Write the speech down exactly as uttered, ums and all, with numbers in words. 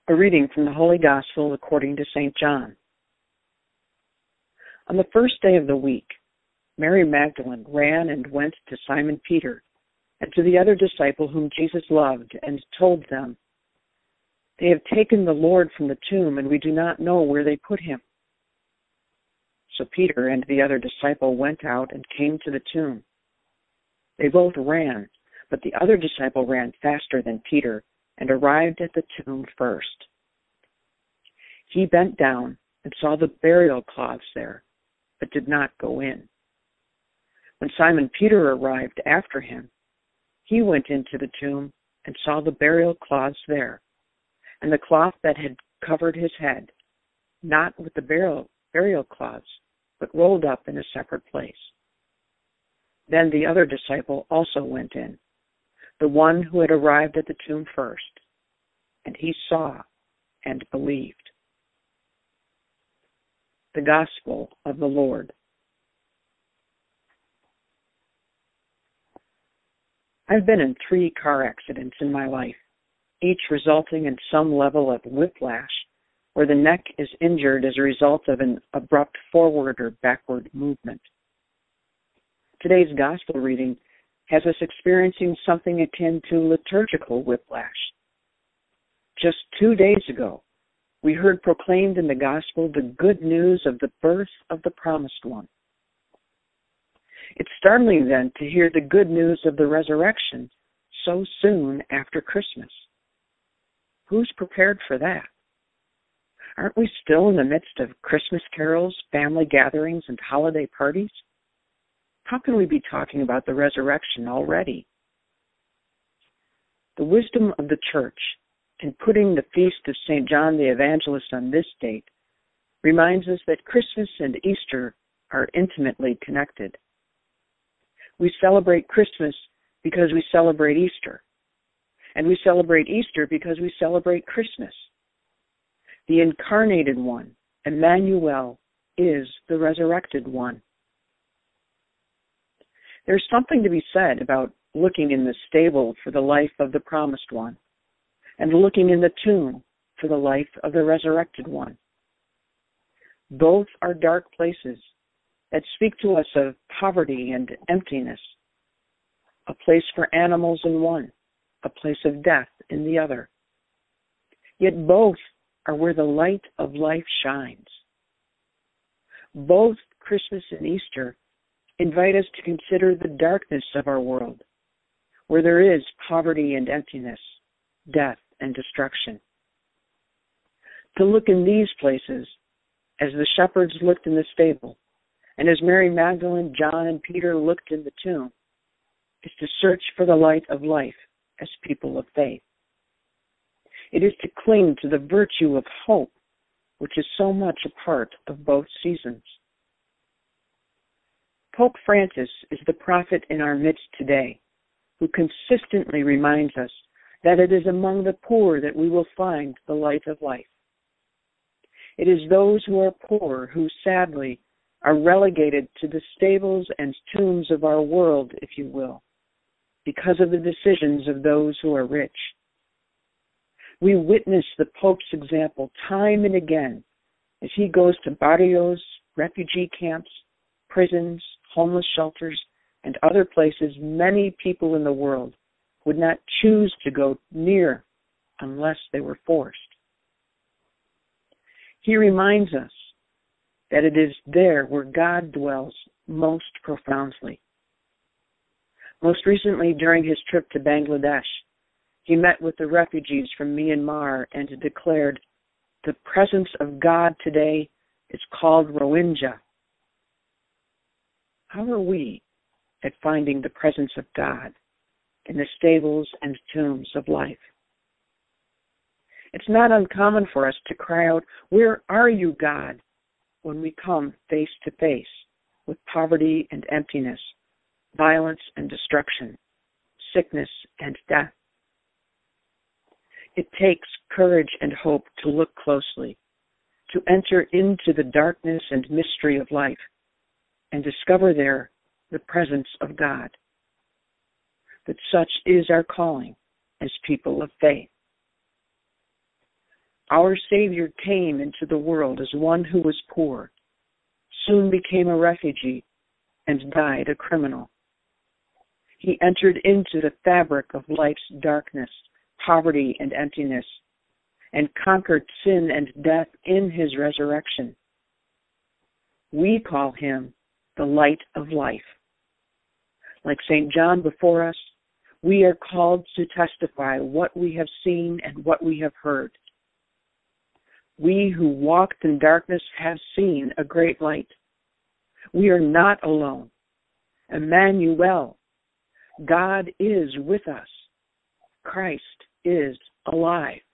A reading from the Holy Gospel according to Saint John. On the first day of the week, Mary Magdalene ran and went to Simon Peter and to the other disciple whom Jesus loved, and told them, "They have taken the Lord from the tomb, and we do not know where they put him." So Peter and the other disciple went out and came to the tomb. They both ran, but the other disciple ran faster than Peter and arrived at the tomb first. He bent down and saw the burial cloths there, but did not go in. When Simon Peter arrived after him, he went into the tomb and saw the burial cloths there, and the cloth that had covered his head, not with the burial, burial cloths, but rolled up in a separate place. Then the other disciple also went in, the one who had arrived at the tomb first, and he saw and believed. The Gospel of the Lord. I've been in three car accidents in my life, each resulting in some level of whiplash, where the neck is injured as a result of an abrupt forward or backward movement. Today's Gospel reading has us experiencing something akin to liturgical whiplash. Just two days ago, we heard proclaimed in the Gospel the good news of the birth of the Promised One. It's startling then to hear the good news of the resurrection so soon after Christmas. Who's prepared for that? Aren't we still in the midst of Christmas carols, family gatherings, and holiday parties? How can we be talking about the resurrection already? The wisdom of the Church in putting the feast of Saint John the Evangelist on this date reminds us that Christmas and Easter are intimately connected. We celebrate Christmas because we celebrate Easter, and we celebrate Easter because we celebrate Christmas. The incarnated one, Emmanuel, is the resurrected one. There's something to be said about looking in the stable for the life of the promised one, and looking in the tomb for the life of the resurrected one. Both are dark places that speak to us of poverty and emptiness, a place for animals in one, a place of death in the other. Yet both are where the light of life shines. Both Christmas and Easter invite us to consider the darkness of our world, where there is poverty and emptiness, death and destruction. To look in these places, as the shepherds looked in the stable, and as Mary Magdalene, John, and Peter looked in the tomb, is to search for the light of life as people of faith. It is to cling to the virtue of hope, which is so much a part of both seasons. Pope Francis is the prophet in our midst today, who consistently reminds us that it is among the poor that we will find the light of life. It is those who are poor who, sadly, are relegated to the stables and tombs of our world, if you will, because of the decisions of those who are rich. We witness the Pope's example time and again as he goes to barrios, refugee camps, prisons, homeless shelters, and other places many people in the world would not choose to go near unless they were forced. He reminds us that it is there where God dwells most profoundly. Most recently, during his trip to Bangladesh, he met with the refugees from Myanmar and declared, "The presence of God today is called Rohingya." How are we at finding the presence of God in the stables and tombs of life? It's not uncommon for us to cry out, "Where are you, God?" when we come face to face with poverty and emptiness, violence and destruction, sickness and death. It takes courage and hope to look closely, to enter into the darkness and mystery of life, and discover there the presence of God. But such is our calling as people of faith. Our Savior came into the world as one who was poor, soon became a refugee, and died a criminal. He entered into the fabric of life's darkness, poverty, and emptiness, and conquered sin and death in his resurrection. We call him the light of life. Like Saint John before us, we are called to testify what we have seen and what we have heard. We who walked in darkness have seen a great light. We are not alone. Emmanuel, God is with us. Christ is alive.